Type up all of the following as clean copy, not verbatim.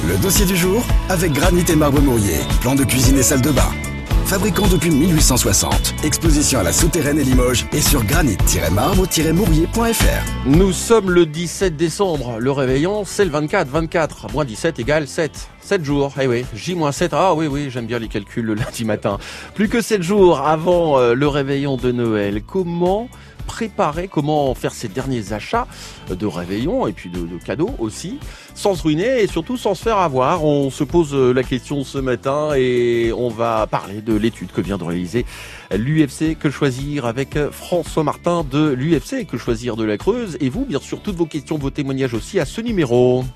Le dossier du jour avec Granit et Marbre Mourier. Plan de cuisine et salle de bain. Fabricant depuis 1860. Exposition à la Souterraine et Limoges et sur granit-marbre-mourier.fr. Nous sommes le 17 décembre. Le réveillon, c'est le 24. 24 moins 17 égale 7. 7 jours. Eh oui, J-7. Ah oui, j'aime bien les calculs le lundi matin. Plus que 7 jours avant le réveillon de Noël. Comment faire ses derniers achats de réveillon et puis de cadeaux aussi, sans se ruiner et surtout sans se faire avoir. On se pose la question ce matin et on va parler de l'étude que vient de réaliser l'UFC Que Choisir avec François Martin de l'UFC Que Choisir de la Creuse. Et vous, bien sûr, toutes vos questions, vos témoignages aussi à ce numéro.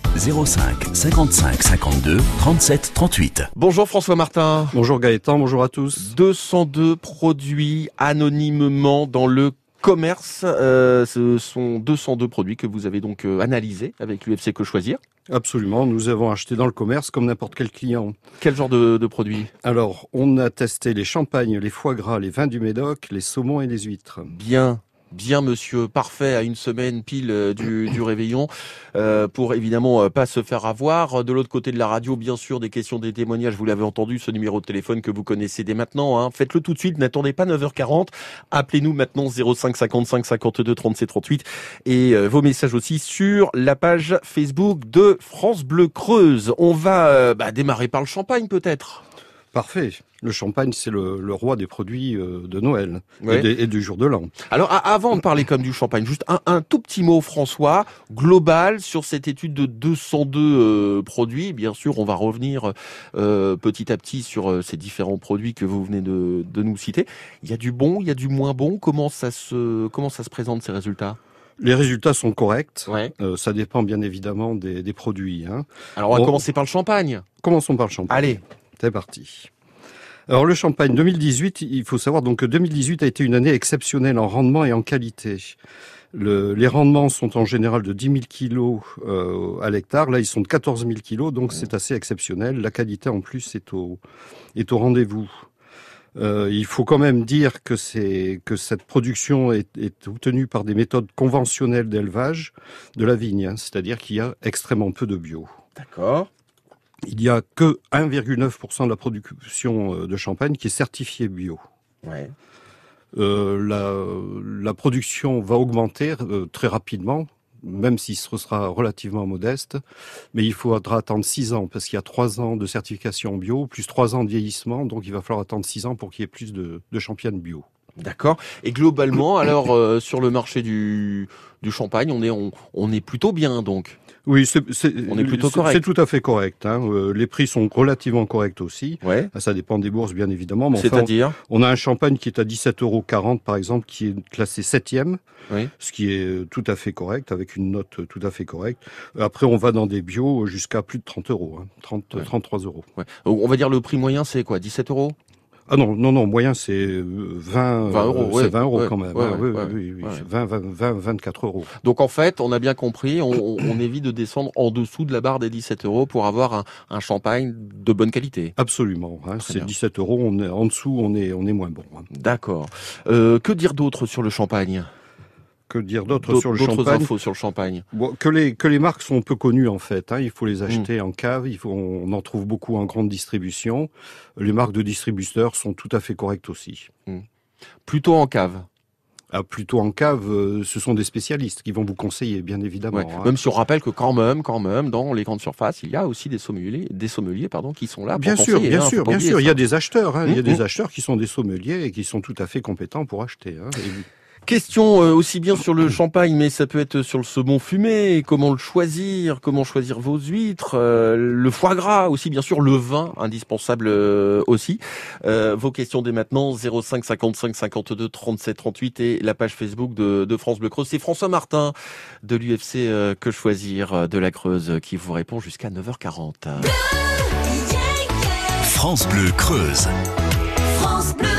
05 55 52 37 38. Bonjour François Martin. Bonjour Gaëtan, bonjour à tous. 202 produits anonymement dans le commerce. Ce sont 202 produits que vous avez donc analysés avec l'UFC Que Choisir. Absolument, nous avons acheté dans le commerce comme n'importe quel client. Quel genre de produits ? Alors, on a testé les champagnes, les foie gras, les vins du Médoc, les saumons et les huîtres. Bien monsieur, parfait à une semaine pile du réveillon pour évidemment pas se faire avoir. De l'autre côté de la radio, bien sûr, des questions, des témoignages, vous l'avez entendu, ce numéro de téléphone que vous connaissez dès maintenant. Hein. Faites-le tout de suite, n'attendez pas 9h40. Appelez-nous maintenant 05 55 52 37 38 et vos messages aussi sur la page Facebook de France Bleu Creuse. On va démarrer par le champagne peut-être. Parfait. Le champagne, c'est le roi des produits de Noël ouais. et du jour de l'an. Alors, avant de parler comme du champagne, juste un tout petit mot, François, global sur cette étude de 202 produits. Bien sûr, on va revenir petit à petit sur ces différents produits que vous venez de nous citer. Il y a du bon, il y a du moins bon. Comment ça se présente, ces résultats ? Les résultats sont corrects. Ouais. Ça dépend bien évidemment des produits. Hein. Alors, on va commencer par le champagne. Commençons par le champagne. Allez. C'est parti. Alors le champagne 2018, il faut savoir donc que 2018 a été une année exceptionnelle en rendement et en qualité. Les rendements sont en général de 10 000 kilos à l'hectare. Là, ils sont de 14 000 kilos, donc c'est assez exceptionnel. La qualité en plus est au rendez-vous. Il faut quand même dire que cette production est obtenue par des méthodes conventionnelles d'élevage de la vigne, hein, c'est-à-dire qu'il y a extrêmement peu de bio. D'accord. Il n'y a que 1,9% de la production de champagne qui est certifiée bio. Ouais. La production va augmenter très rapidement, même si ce sera relativement modeste, mais il faudra attendre 6 ans, parce qu'il y a 3 ans de certification bio, plus 3 ans de vieillissement, donc il va falloir attendre 6 ans pour qu'il y ait plus de champagne bio. D'accord. Et globalement, alors sur le marché du champagne, on est plutôt bien donc. Oui, on est plutôt correct. C'est tout à fait correct. Hein. Les prix sont relativement corrects aussi. Ouais. Ça dépend des bourses, bien évidemment. Mais c'est-à-dire on a un champagne qui est à 17,40 € par exemple, qui est classé 7e, oui. Ce qui est tout à fait correct, avec une note tout à fait correcte. Après, on va dans des bio jusqu'à plus de 30 €, hein, 33 €. Ouais. On va dire le prix moyen, c'est quoi, 17 €? Ah non, moyen c'est 20 €, c'est 20 € quand même. Oui, 24 €. Donc en fait, on a bien compris, on évite de descendre en dessous de la barre des 17 € pour avoir un champagne de bonne qualité. Absolument, hein, c'est bien. 17 €, en dessous on est moins bon. Hein. D'accord. Que dire d'autre sur le champagne ? Que dire d'autre sur le champagne ? D'autres infos sur le champagne. Bon, que les marques sont peu connues en fait. Hein. Il faut les acheter en cave. On en trouve beaucoup en grande distribution. Les marques de distributeurs sont tout à fait correctes aussi. Plutôt en cave. Ah, plutôt en cave, ce sont des spécialistes qui vont vous conseiller, bien évidemment. Ouais. Hein. Même si on rappelle que quand même, dans les grandes surfaces, il y a aussi des sommeliers, qui sont là pour conseiller. Bien sûr. Il y a des acheteurs. Hein. Il y a des acheteurs qui sont des sommeliers et qui sont tout à fait compétents pour acheter. Hein. Question aussi bien sur le champagne, mais ça peut être sur le saumon fumé, comment le choisir, comment choisir vos huîtres, le foie gras aussi, bien sûr, le vin, indispensable aussi. Vos questions dès maintenant, 05 55 52 37 38 et la page Facebook de France Bleu Creuse. C'est François Martin de l'UFC Que Choisir de la Creuse qui vous répond jusqu'à 9h40. France Bleu Creuse. France Bleu.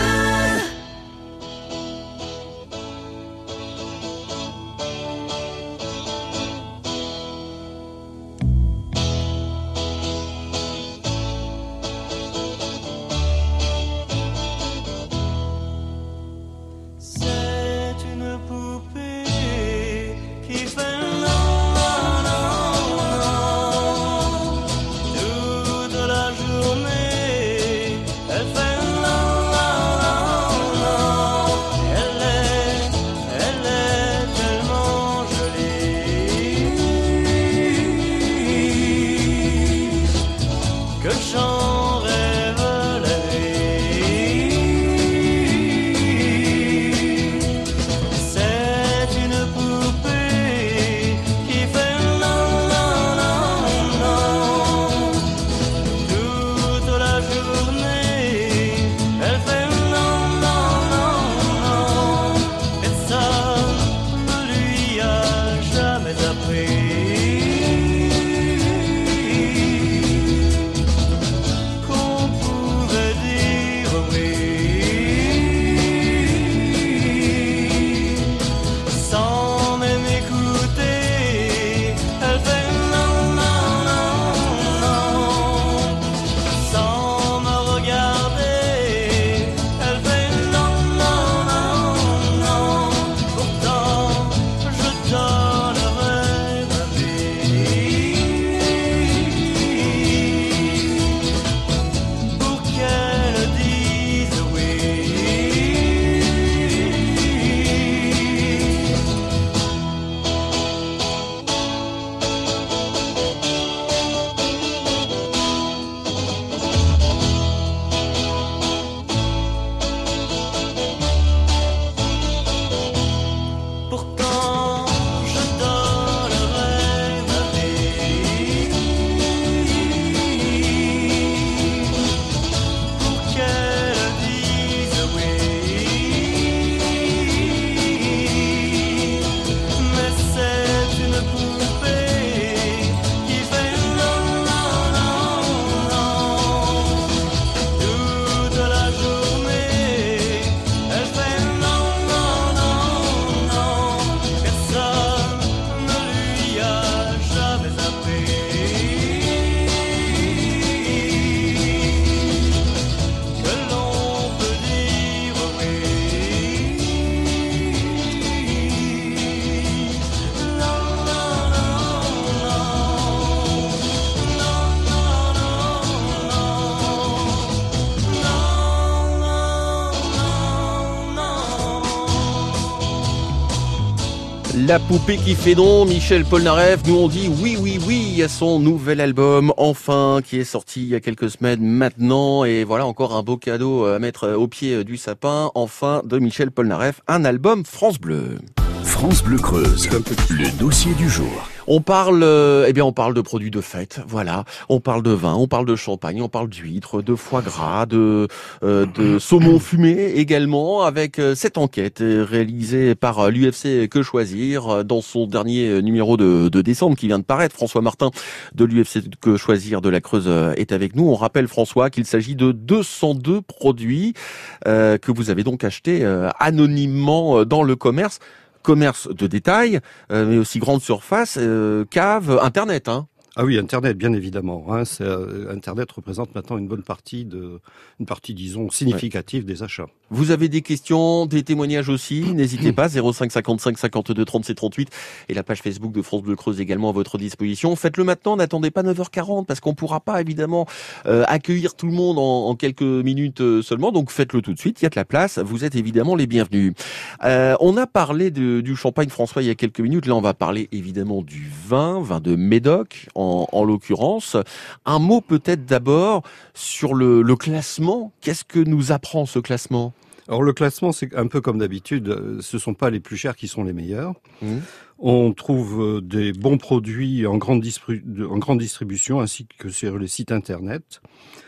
La poupée qui fait don, Michel Polnareff, nous on dit oui, oui, oui à son nouvel album, enfin, qui est sorti il y a quelques semaines maintenant. Et voilà encore un beau cadeau à mettre au pied du sapin, enfin, de Michel Polnareff, un album France Bleu. France Bleu Creuse, le dossier du jour. On parle, on parle de produits de fête, voilà. On parle de vin, on parle de champagne, on parle d'huîtres, de foie gras, de saumon fumé également, avec cette enquête réalisée par l'UFC Que Choisir dans son dernier numéro de décembre qui vient de paraître. François Martin de l'UFC Que Choisir de la Creuse est avec nous. On rappelle, François, qu'il s'agit de 202 produits que vous avez donc achetés anonymement dans le commerce de détail, mais aussi grande surface, cave, Internet, hein. Ah oui, Internet, bien évidemment. Internet représente maintenant une partie, disons, significative des achats. Vous avez des questions, des témoignages aussi, n'hésitez pas, 05 55 52 37 38 et la page Facebook de France Bleu Creuse également à votre disposition. Faites-le maintenant, n'attendez pas 9h40 parce qu'on pourra pas évidemment accueillir tout le monde en quelques minutes seulement, donc faites-le tout de suite, il y a de la place, vous êtes évidemment les bienvenus. On a parlé du champagne, François, il y a quelques minutes, là on va parler évidemment du vin de Médoc en l'occurrence. Un mot peut-être d'abord sur le classement, qu'est-ce que nous apprend ce classement ? Alors le classement, c'est un peu comme d'habitude, ce sont pas les plus chers qui sont les meilleurs. On trouve des bons produits en grande distribution ainsi que sur les sites internet.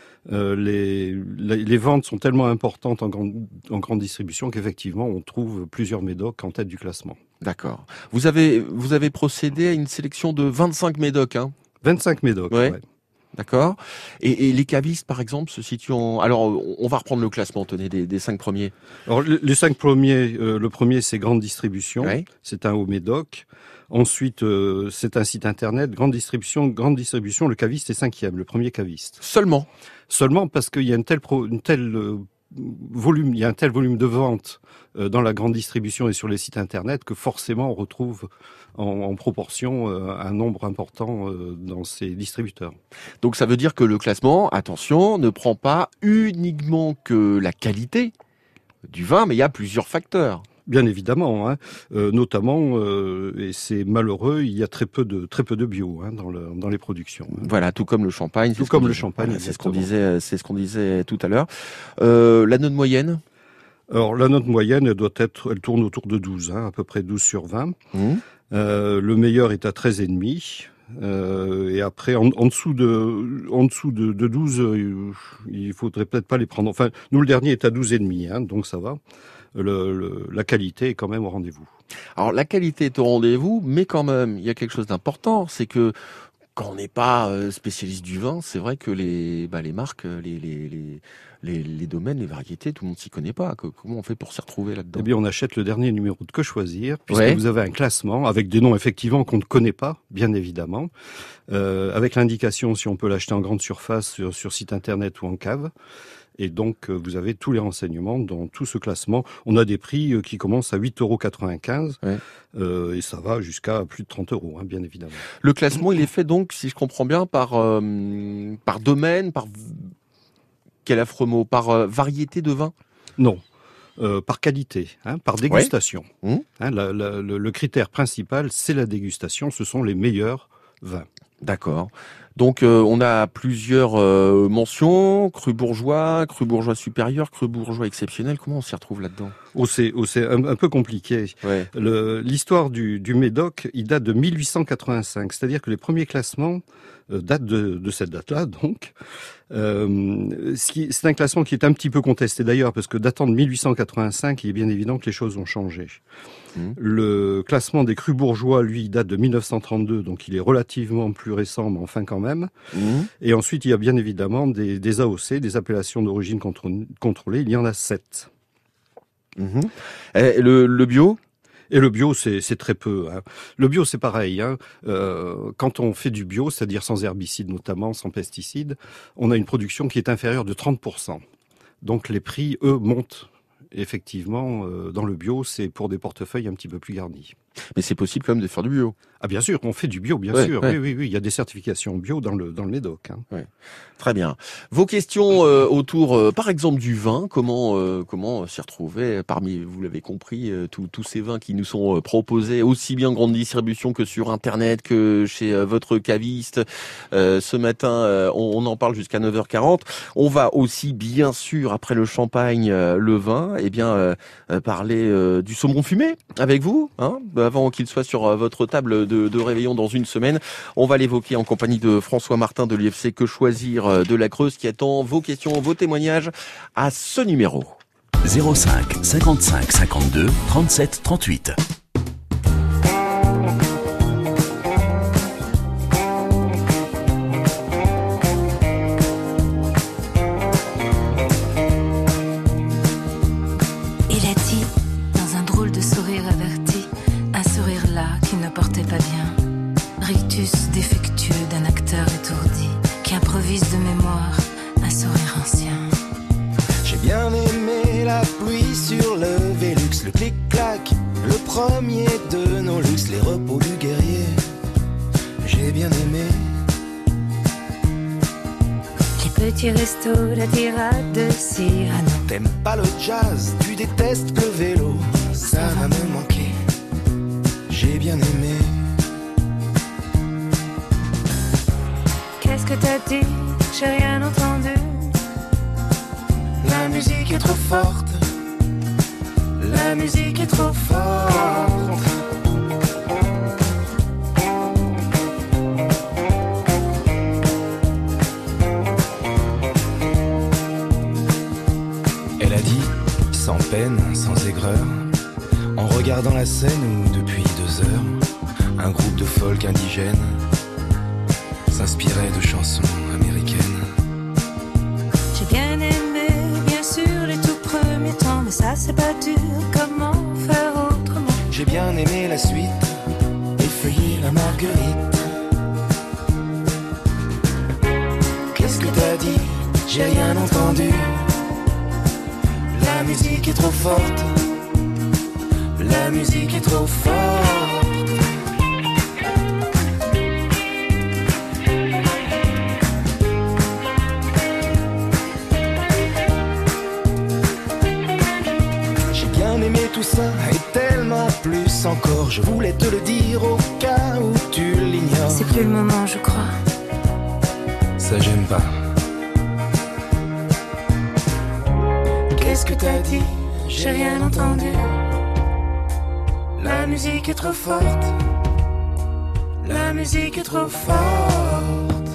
Les ventes sont tellement importantes en grande distribution qu'effectivement on trouve plusieurs médocs en tête du classement. D'accord. Vous avez procédé à une sélection de 25 médocs, hein ? 25 médocs, ouais. D'accord. Et les cavistes, par exemple, se situent en... Alors, on va reprendre le classement, tenez, des 5 premiers. Alors, les 5 premiers, le premier, c'est Grande Distribution. Ouais. C'est un haut médoc. Ensuite, c'est un site internet. Grande Distribution, le caviste est 5e, le premier caviste. Seulement parce qu'il y a un tel volume de vente dans la grande distribution et sur les sites internet que forcément on retrouve en proportion un nombre important dans ces distributeurs. Donc ça veut dire que le classement, attention, ne prend pas uniquement que la qualité du vin, mais il y a plusieurs facteurs. Bien évidemment, notamment, et c'est malheureux, il y a très peu de bio dans les productions. Voilà, tout comme le champagne. Voilà, c'est ce qu'on disait tout à l'heure. La note moyenne. Alors la note moyenne, elle tourne autour de 12, à peu près 12 sur 20. Le meilleur est à 13,5. Et après, en dessous de 12, il faudrait peut-être pas les prendre. Enfin, nous le dernier est à 12,5, donc ça va. La qualité est quand même au rendez-vous. Alors la qualité est au rendez-vous, mais quand même, il y a quelque chose d'important, c'est que quand on n'est pas spécialiste du vin, c'est vrai que les marques, les domaines, les variétés, tout le monde s'y connaît pas. Comment on fait pour s'y retrouver là-dedans ? Eh bien, on achète le dernier numéro de Que Choisir, puisque vous avez un classement avec des noms effectivement qu'on ne connaît pas, bien évidemment, avec l'indication si on peut l'acheter en grande surface sur site internet ou en cave. Et donc, vous avez tous les renseignements dans tout ce classement. On a des prix qui commencent à 8,95 €, et ça va jusqu'à plus de 30 €, bien évidemment. Le classement, il est fait donc, si je comprends bien, par domaine, par quel affreux mot, par variété de vin ? Non. Par qualité, par dégustation. Le critère principal, c'est la dégustation. Ce sont les meilleurs vins. D'accord. Donc on a plusieurs mentions, cru bourgeois supérieur, cru bourgeois exceptionnel. Comment on s'y retrouve là-dedans ? C'est un peu compliqué. Ouais. L'histoire du Médoc, il date de 1885, c'est-à-dire que les premiers classements datent de cette date-là, donc. C'est un classement qui est un petit peu contesté d'ailleurs, parce que datant de 1885, il est bien évident que les choses ont changé. Le classement des crus bourgeois, lui, date de 1932, donc il est relativement plus récent, mais enfin quand même. Et ensuite, il y a bien évidemment des AOC, des appellations d'origine contrôlée, il y en a 7. Et le bio ? Et le bio, c'est très peu. Le bio, c'est pareil. Quand on fait du bio, c'est-à-dire sans herbicides notamment, sans pesticides, on a une production qui est inférieure de 30%. Donc les prix, eux, montent. Effectivement, dans le bio, c'est pour des portefeuilles un petit peu plus garnis. Mais c'est possible quand même de faire du bio. Ah bien sûr, on fait du bio, bien sûr. Ouais. Oui, il y a des certifications bio dans le Médoc. Hein. Ouais. Très bien. Vos questions autour, par exemple, du vin, comment s'y retrouver parmi, vous l'avez compris, tous ces vins qui nous sont proposés aussi bien en grande distribution que sur Internet, que chez votre caviste. Ce matin, on en parle jusqu'à 9h40. On va aussi, bien sûr, après le champagne, le vin, parler du saumon fumé avec vous, hein, avant qu'il soit sur votre table de réveillon dans une semaine. On va l'évoquer en compagnie de François Martin de l'UFC Que Choisir de la Creuse qui attend vos questions, vos témoignages à ce numéro. 05 55 52 37 38. Il a dit, dans un drôle de sourire averti, un sourire là qui ne portait pas bien. Rictus défectueux d'un acteur étourdi, qui improvise de mémoire un sourire ancien. J'ai bien aimé la pluie sur le Vélux, le clic-clac, le premier de nos luxes, les repos du guerrier. J'ai bien aimé Les petits restos, la tirade de Cyrano. T'aimes pas le jazz, tu détestes le vélo. Ça va me manquer. J'ai bien aimé. Qu'est-ce que t'as dit? J'ai rien entendu. La musique est trop forte. La musique est trop forte. Elle a dit, sans peine, sans aigreur, en regardant la scène où, depuis 2 heures, un groupe de folk indigènes s'inspirait de chansons américaines. J'ai bien aimé, bien sûr, les tout premiers temps, mais ça c'est pas dur, comment faire autrement? J'ai bien aimé la suite, effeuiller la marguerite. Qu'est-ce que t'as dit? J'ai rien entendu. La musique est trop forte. La musique est trop forte. J'ai bien aimé tout ça et tellement plus encore. Je voulais te le dire au cas où tu l'ignores. C'est plus le moment, je crois. Ça j'aime pas. Qu'est-ce que t'as dit? J'ai rien entendu. La musique est trop forte. La musique est trop forte.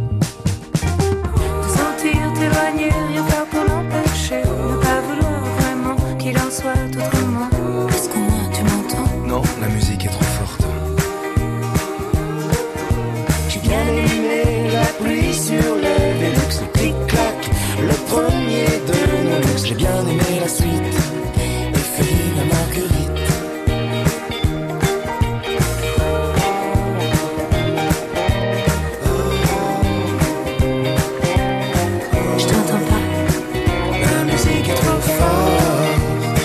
Te sentir t'éloigner, rien faire pour l'empêcher. Ne pas vouloir vraiment qu'il en soit autrement. Est-ce qu'au moins tu m'entends? Non, la musique est trop forte. J'ai bien aimé la pluie sur le Vélux, le clic-clac, le premier de nos luxe. J'ai bien aimé la suite, effeuiller la marguerite. Je t'entends pas. La musique est trop forte.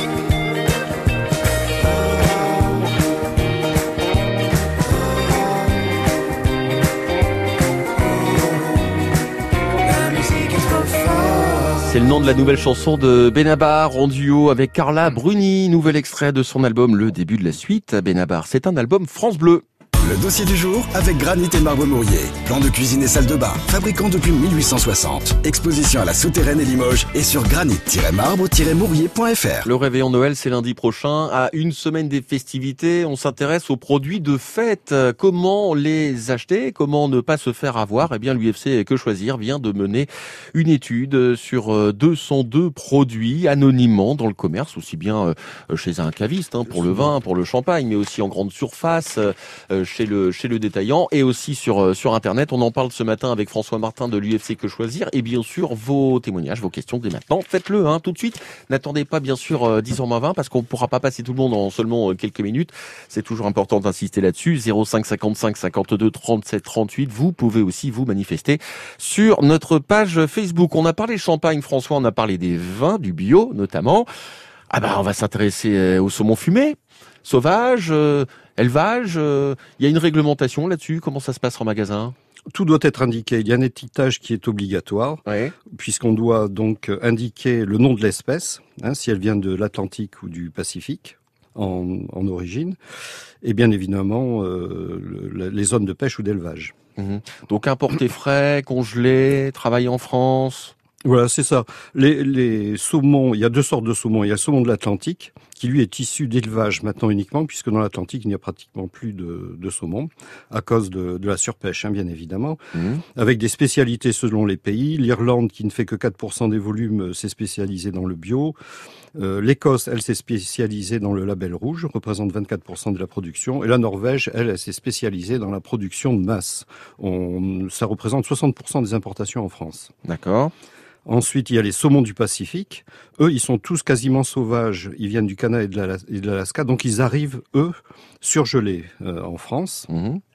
La musique est trop forte. C'est le nom de la nouvelle chanson de Benabar en duo avec Carla Bruni. Nouvel extrait de son album Le Début de la Suite. Benabar, c'est un album France Bleu. Le dossier du jour avec Granit et Marbre Mourier. Plan de cuisine et salle de bain. Fabricant depuis 1860. Exposition à la Souterraine et Limoges et sur granit-marbre-mourier.fr. Le réveillon Noël, c'est lundi prochain. À une semaine des festivités, on s'intéresse aux produits de fête. Comment les acheter? Comment ne pas se faire avoir? Eh bien, l'UFC Que Choisir vient de mener une étude sur 202 produits anonymement dans le commerce, aussi bien chez un caviste, hein, pour le vin, pour le champagne, mais aussi en grande surface, chez le détaillant et aussi sur Internet. On en parle ce matin avec François Martin de l'UFC Que Choisir et bien sûr vos témoignages, vos questions dès maintenant. Faites-le tout de suite. N'attendez pas bien sûr 10h20 parce qu'on ne pourra pas passer tout le monde en seulement quelques minutes. C'est toujours important d'insister là-dessus. 05 55 52 37 38. Vous pouvez aussi vous manifester sur notre page Facebook. On a parlé champagne, François, on a parlé des vins, du bio notamment. Ah bah on va s'intéresser au saumon fumé. sauvage, élevage, il y a une réglementation là-dessus. Comment ça se passe en magasin? Tout doit être indiqué. Il y a un étiquetage qui est obligatoire, puisqu'on doit donc indiquer le nom de l'espèce, si elle vient de l'Atlantique ou du Pacifique en origine, et bien évidemment les zones de pêche ou d'élevage. Donc importé frais, congelé, travaillé en France. Voilà, c'est ça. Les saumons, il y a 2 sortes de saumons. Il y a le saumon de l'Atlantique, qui lui est issu d'élevage maintenant uniquement, puisque dans l'Atlantique, il n'y a pratiquement plus de saumon, à cause de la surpêche, bien évidemment, avec des spécialités selon les pays. L'Irlande, qui ne fait que 4% des volumes, s'est spécialisée dans le bio. L'Écosse, elle s'est spécialisée dans le label rouge, représente 24% de la production. Et la Norvège, elle s'est spécialisée dans la production de masse. Ça représente 60% des importations en France. D'accord. Ensuite, il y a les saumons du Pacifique. Eux, ils sont tous quasiment sauvages. Ils viennent du Canada et de l'Alaska. Donc, ils arrivent, eux, surgelés en France.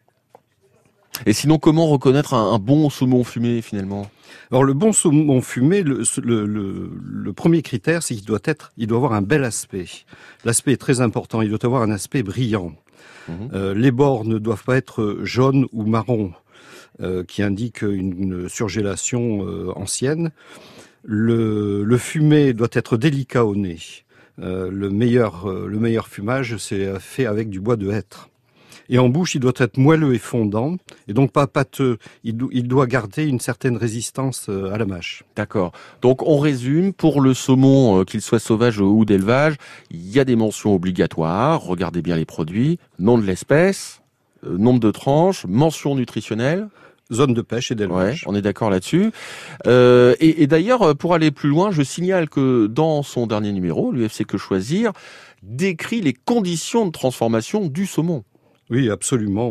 Et sinon, comment reconnaître un bon saumon fumé, finalement? Alors, le bon saumon fumé, le premier critère, c'est qu'il doit avoir un bel aspect. L'aspect est très important. Il doit avoir un aspect brillant. Les bords ne doivent pas être jaunes ou marrons, qui indique une surgélation ancienne. Le fumé doit être délicat au nez. Le meilleur fumage, c'est fait avec du bois de hêtre. Et en bouche, il doit être moelleux et fondant, et donc pas pâteux. Il doit garder une certaine résistance à la mâche. D'accord. Donc on résume, pour le saumon, qu'il soit sauvage ou d'élevage, il y a des mentions obligatoires. Regardez bien les produits, nom de l'espèce, nombre de tranches, mention nutritionnelle. Zone de pêche et d'élevage. Ouais, on est d'accord là-dessus. Et d'ailleurs, pour aller plus loin, je signale que dans son dernier numéro, l'UFC Que Choisir décrit les conditions de transformation du saumon. Oui, absolument.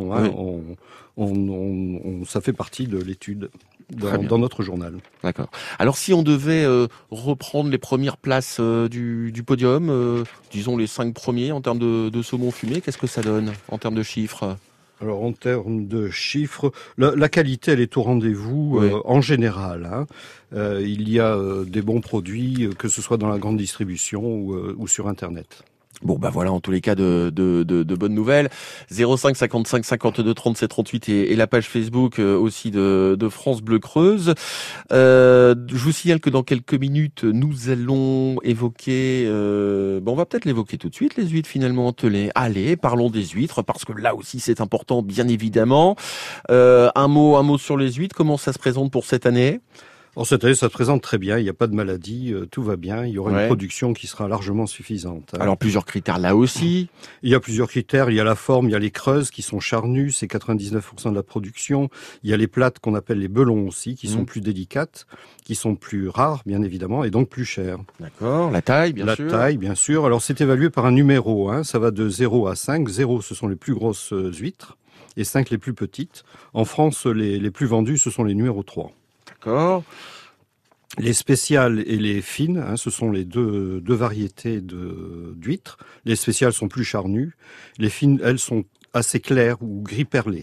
Oui. Ça fait partie de l'étude dans notre journal. D'accord. Alors, si on devait reprendre les premières places du podium, disons les 5 premiers en termes de saumon fumé, qu'est-ce que ça donne en termes de chiffres? Alors, en termes de chiffres, la qualité, elle est au rendez-vous en général. Il y a des bons produits, que ce soit dans la grande distribution ou sur Internet. Bon, bah voilà, en tous les cas, de bonnes nouvelles. 05 55 52 37 38 et la page Facebook aussi de France Bleu Creuse. Je vous signale que dans quelques minutes, nous allons évoquer... on va peut-être l'évoquer tout de suite, les huîtres finalement entelées. Allez, parlons des huîtres, parce que là aussi, c'est important, bien évidemment. Un mot sur les huîtres. Comment ça se présente pour cette année ? Alors cette année, ça se présente très bien, il n'y a pas de maladie, tout va bien, il y aura une production qui sera largement suffisante. Alors plusieurs critères là aussi. Il y a plusieurs critères, il y a la forme, il y a les creuses qui sont charnues, c'est 99% de la production. Il y a les plates qu'on appelle les belons aussi, qui sont plus délicates, qui sont plus rares bien évidemment, et donc plus chères. D'accord, la taille bien sûr. La taille bien sûr, alors c'est évalué par un numéro, ça va de 0 à 5. 0, ce sont les plus grosses huîtres, et 5 les plus petites. En France, les plus vendues, ce sont les numéros 3. D'accord. Les spéciales et les fines, ce sont les deux variétés d'huîtres. Les spéciales sont plus charnues. Les fines, elles, sont assez claires ou gris perlé.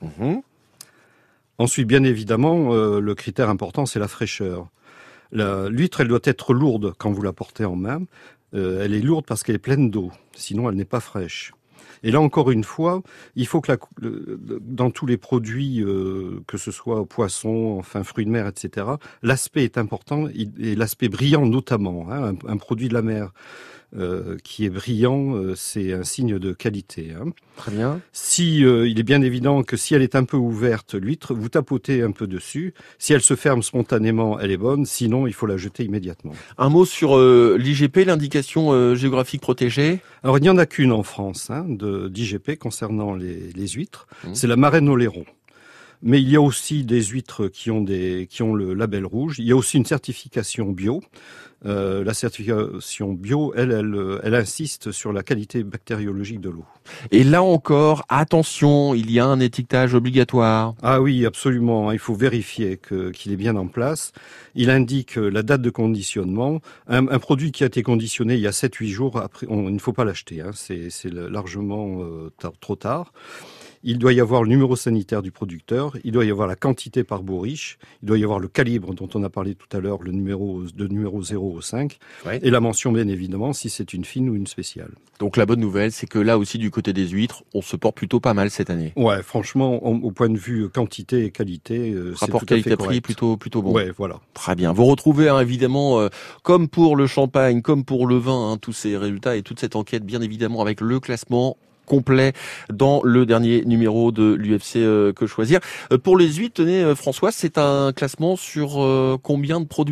Ensuite, bien évidemment, le critère important, c'est la fraîcheur. L'huître, elle doit être lourde quand vous la portez en main. Elle est lourde parce qu'elle est pleine d'eau. Sinon, elle n'est pas fraîche. Et là, encore une fois, il faut que dans tous les produits, que ce soit poisson, enfin fruits de mer, etc., l'aspect est important, et l'aspect brillant notamment. Un produit de la mer qui est brillant, c'est un signe de qualité. Très bien. Il est bien évident que si elle est un peu ouverte, l'huître, vous tapotez un peu dessus. Si elle se ferme spontanément, elle est bonne. Sinon, il faut la jeter immédiatement. Un mot sur l'IGP, l'indication géographique protégée. Alors, il n'y en a qu'une en France d'IGP concernant les huîtres. C'est la marraine au lairon. Mais il y a aussi des huîtres qui ont le label rouge. Il y a aussi une certification bio. La certification bio, elle insiste sur la qualité bactériologique de l'eau. Et là encore, attention, il y a un étiquetage obligatoire. Ah oui, absolument. Il faut vérifier qu'il est bien en place. Il indique la date de conditionnement. Un produit qui a été conditionné il y a 7-8 jours, après, il ne faut pas l'acheter. C'est largement trop tard. Il doit y avoir le numéro sanitaire du producteur, il doit y avoir la quantité par bourriche, il doit y avoir le calibre dont on a parlé tout à l'heure, le numéro 0 au 5, et la mention bien évidemment si c'est une fine ou une spéciale. Donc la bonne nouvelle, c'est que là aussi du côté des huîtres, on se porte plutôt pas mal cette année. Ouais, franchement, au point de vue quantité et qualité, rapport c'est tout à fait qualité-prix correct. plutôt bon. Ouais, voilà. Très bien. Vous retrouvez évidemment, comme pour le champagne, comme pour le vin, tous ces résultats et toute cette enquête, bien évidemment, avec le classement complet dans le dernier numéro de l'UFC Que Choisir. Pour les huîtres, tenez François, c'est un classement sur combien de produits ?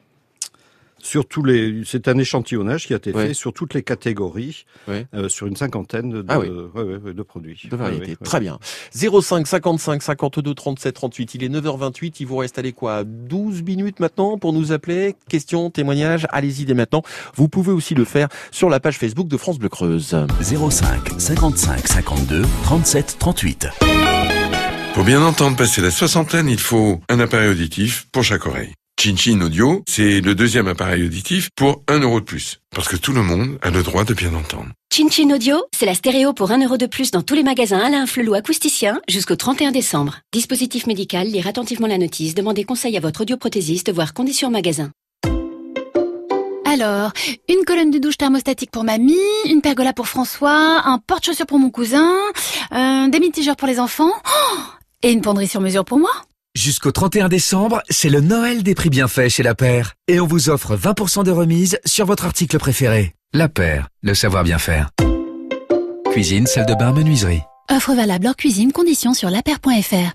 C'est un échantillonnage qui a été fait sur toutes les catégories, sur une cinquantaine de produits. De variétés. Très bien. 05 55 52 37 38. Il est 9h28. Il vous reste 12 minutes maintenant pour nous appeler. Questions, témoignages. Allez-y dès maintenant. Vous pouvez aussi le faire sur la page Facebook de France Bleu Creuse. 05 55 52 37 38. Pour bien entendre passer la soixantaine, il faut un appareil auditif pour chaque oreille. Chin Audio, c'est le deuxième appareil auditif pour 1 € de plus. Parce que tout le monde a le droit de bien entendre. Chin Audio, c'est la stéréo pour 1 € de plus dans tous les magasins Alain Flelou acousticien jusqu'au 31 décembre. Dispositif médical, lire attentivement la notice, demandez conseil à votre audioprothésiste, voire conditions en magasin. Alors, une colonne de douche thermostatique pour mamie, une pergola pour François, un porte-chaussures pour mon cousin, des mitigeurs pour les enfants, et une penderie sur mesure pour moi. Jusqu'au 31 décembre, c'est le Noël des prix bien faits chez La Paire. Et on vous offre 20% de remise sur votre article préféré. La Paire, le savoir bien faire. Cuisine, salle de bain, menuiserie. Offre valable hors cuisine, conditions sur lapaire.fr.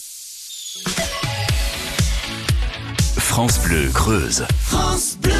France Bleu Creuse. France Bleu.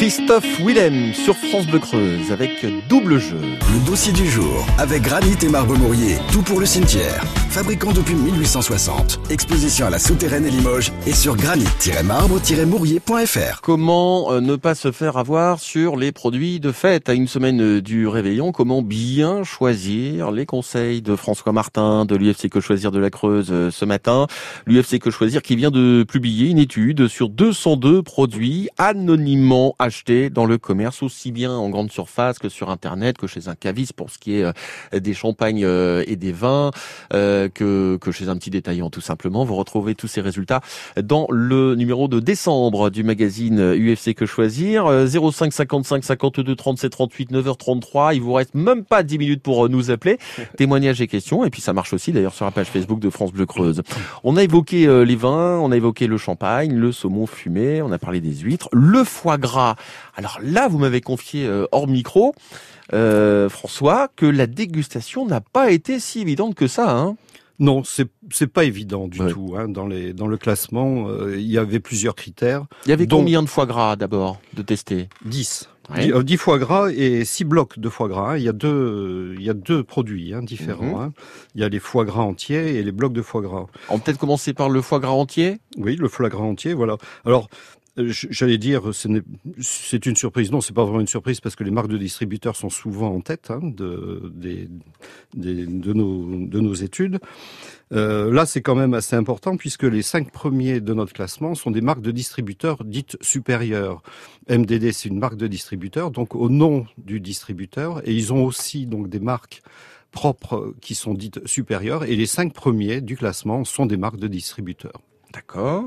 Christophe Willem sur France Bleu Creuse avec Double Jeu. Le dossier du jour avec Granit et Marbre Mourier, tout pour le cimetière. Fabricant depuis 1860. Exposition à la Souterraine et Limoges et sur granit-marbre-mourier.fr. Comment ne pas se faire avoir sur les produits de fête à une semaine du réveillon? Comment bien choisir? Les conseils de François Martin de l'UFC Que Choisir de la Creuse ce matin. L'UFC Que Choisir qui vient de publier une étude sur 202 produits anonymement achetés dans le commerce, aussi bien en grande surface que sur Internet, que chez un caviste pour ce qui est des champagnes et des vins, que chez un petit détaillant tout simplement. Vous retrouvez tous ces résultats dans le numéro de décembre du magazine UFC Que Choisir. 05 55 52 37 38 9h33. Il vous reste même pas 10 minutes pour nous appeler. Témoignages et questions. Et puis ça marche aussi d'ailleurs sur la page Facebook de France Bleu Creuse. On a évoqué les vins, on a évoqué le champagne, le saumon fumé, on a parlé des huîtres, le foie gras. Alors là, vous m'avez confié hors micro, François, que la dégustation n'a pas été si évidente que ça, hein. Non, c'est pas évident du tout. Hein. Dans le classement, il y avait plusieurs critères. Il y avait combien de foie gras d'abord de tester? 10. Ouais. 10 foie gras et 6 blocs de foie gras. Hein. Il y a deux produits différents. Hein. Il y a les foie gras entiers et les blocs de foie gras. On peut peut-être commencer par le foie gras entier? Oui, le foie gras entier, voilà. Alors, j'allais dire, c'est une surprise. Non, c'est pas vraiment une surprise parce que les marques de distributeurs sont souvent en tête de nos études. Là, c'est quand même assez important puisque les 5 premiers de notre classement sont des marques de distributeurs dites supérieures. MDD, c'est une marque de distributeur, donc au nom du distributeur, et ils ont aussi donc des marques propres qui sont dites supérieures, et les 5 premiers du classement sont des marques de distributeurs. D'accord.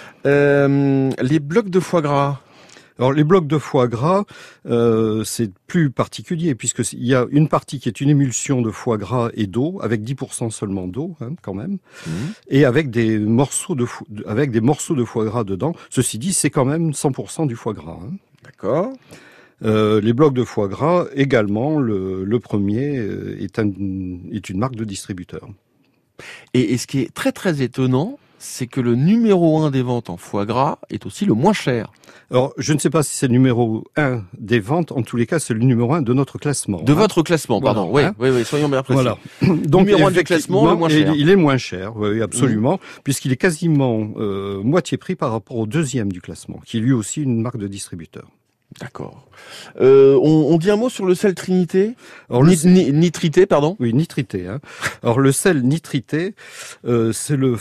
Les blocs de foie gras. Alors les blocs de foie gras, c'est plus particulier puisqu'il y a une partie qui est une émulsion de foie gras et d'eau, avec 10% seulement d'eau quand même, et avec des morceaux de foie gras dedans. Ceci dit, c'est quand même 100% du foie gras. Hein. D'accord. Les blocs de foie gras, également, le premier est une marque de distributeur. Et ce qui est très très étonnant, c'est que le numéro 1 des ventes en foie gras est aussi le moins cher. Alors, je ne sais pas si c'est le numéro 1 des ventes. En tous les cas, c'est le numéro 1 de notre classement. De votre classement, pardon. Voilà, oui, soyons bien précis. Voilà. Donc, numéro 1 du classement, le moins cher. Il est moins cher, oui, absolument, puisqu'il est quasiment moitié prix par rapport au deuxième du classement, qui est lui aussi une marque de distributeur. D'accord. On dit un mot sur le sel Trinité. Alors, nitrité, pardon. Oui, nitrité. Hein. Alors le sel nitrité, c'est le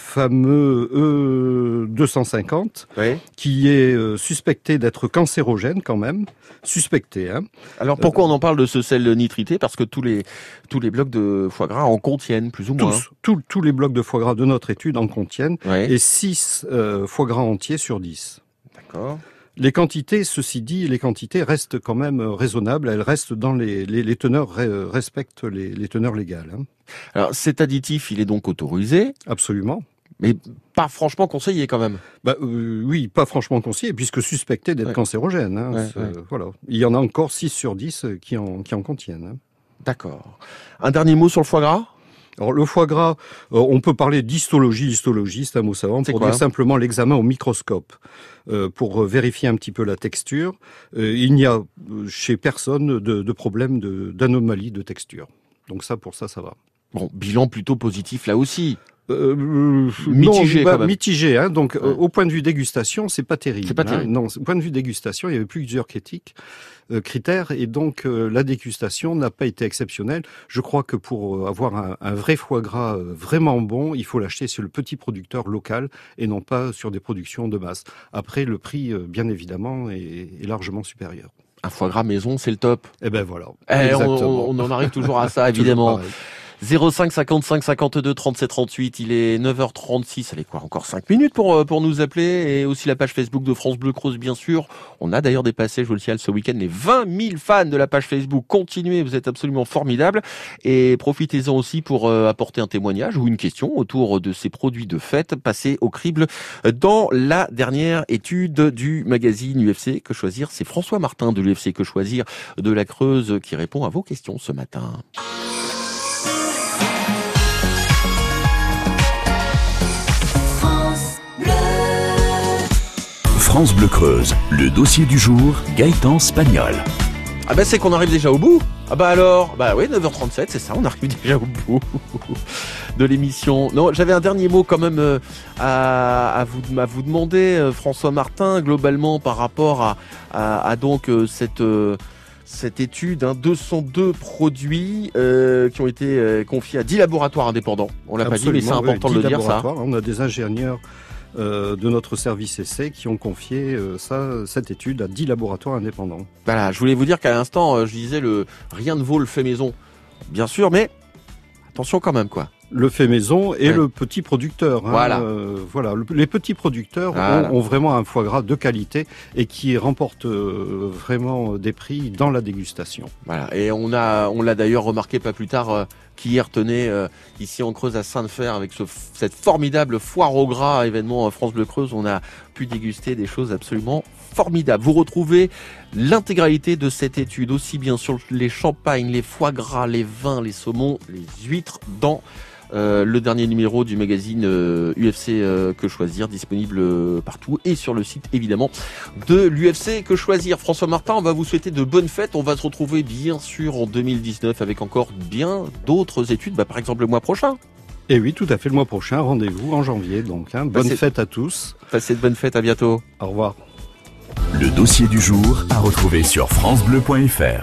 fameux E250 qui est suspecté d'être cancérogène quand même. Suspecté. Hein. Alors pourquoi on en parle de ce sel nitrité? Parce que tous les blocs de foie gras en contiennent plus ou moins. Tous les blocs de foie gras de notre étude en contiennent, et 6 foie gras entiers sur 10. D'accord. Les quantités, ceci dit, restent quand même raisonnables. Elles restent dans les teneurs, respectent les teneurs légales. Hein. Alors, cet additif, il est donc autorisé? Absolument. Mais pas franchement conseillé quand même? Oui, pas franchement conseillé, puisque suspecté d'être cancérogène. Hein. Voilà. Il y en a encore 6 sur 10 qui en contiennent. Hein. D'accord. Un dernier mot sur le foie gras? Alors le foie gras, on peut parler d'histologie, c'est un mot savant, pour dire simplement l'examen au microscope, pour vérifier un petit peu la texture. Il n'y a chez personne de problème d'anomalie de texture. Donc ça va. Bon, bilan plutôt positif là aussi. Mitigé, quand même. Mitigé, hein. Donc, au point de vue dégustation, c'est pas terrible. C'est pas terrible. Non, au point de vue dégustation, il y avait plusieurs critères, et donc la dégustation n'a pas été exceptionnelle. Je crois que pour avoir un vrai foie gras vraiment bon, il faut l'acheter sur le petit producteur local et non pas sur des productions de masse. Après, le prix, bien évidemment, est largement supérieur. Un foie gras maison, c'est le top. Eh ben voilà. On en arrive toujours à ça, évidemment. 05 55 52 37 38, il est 9h36, allez quoi, encore 5 minutes pour nous appeler, et aussi la page Facebook de France Bleu Creuse bien sûr. On a d'ailleurs dépassé, je vous le signale, ce week-end les 20 000 fans de la page Facebook. Continuez, vous êtes absolument formidables, et profitez-en aussi pour apporter un témoignage ou une question autour de ces produits de fête passés au crible dans la dernière étude du magazine UFC Que Choisir. C'est François Martin de l'UFC Que Choisir de la Creuse qui répond à vos questions ce matin. France Bleu Creuse, le dossier du jour, Gaëtan Spagnol. Ah bah c'est qu'on arrive déjà au bout. Ah bah alors, bah oui, 9h37, c'est ça, on arrive déjà au bout de l'émission. Non, j'avais un dernier mot quand même à vous demander, François Martin, globalement par rapport à donc cette étude, 202 produits qui ont été confiés à 10 laboratoires indépendants. On l'a pas dit, mais c'est important de le dire ça. On a des ingénieurs de notre service essai qui ont confié cette étude à 10 laboratoires indépendants. Voilà, je voulais vous dire qu'à l'instant, je disais rien ne vaut le fait maison. Bien sûr, mais attention quand même, quoi. Le fait maison et le petit producteur. Voilà. Les petits producteurs ont vraiment un foie gras de qualité et qui remportent vraiment des prix dans la dégustation. Voilà. Et on l'a d'ailleurs remarqué pas plus tard qu'hier tenait ici en Creuse à Sainte-Fer avec cette formidable foire au gras événement France Bleu Creuse. On a pu déguster des choses absolument formidables. Vous retrouvez l'intégralité de cette étude aussi bien sur les champagnes, les foie gras, les vins, les saumons, les huîtres dans le dernier numéro du magazine UFC Que Choisir, disponible partout et sur le site évidemment de l'UFC Que Choisir. François Martin, on va vous souhaiter de bonnes fêtes. On va se retrouver bien sûr en 2019 avec encore bien d'autres études, par exemple le mois prochain. Et oui, tout à fait, le mois prochain, rendez-vous en janvier. Donc, bonne fête à tous. Passez de bonnes fêtes, à bientôt. Au revoir. Le dossier du jour à retrouver sur francebleu.fr.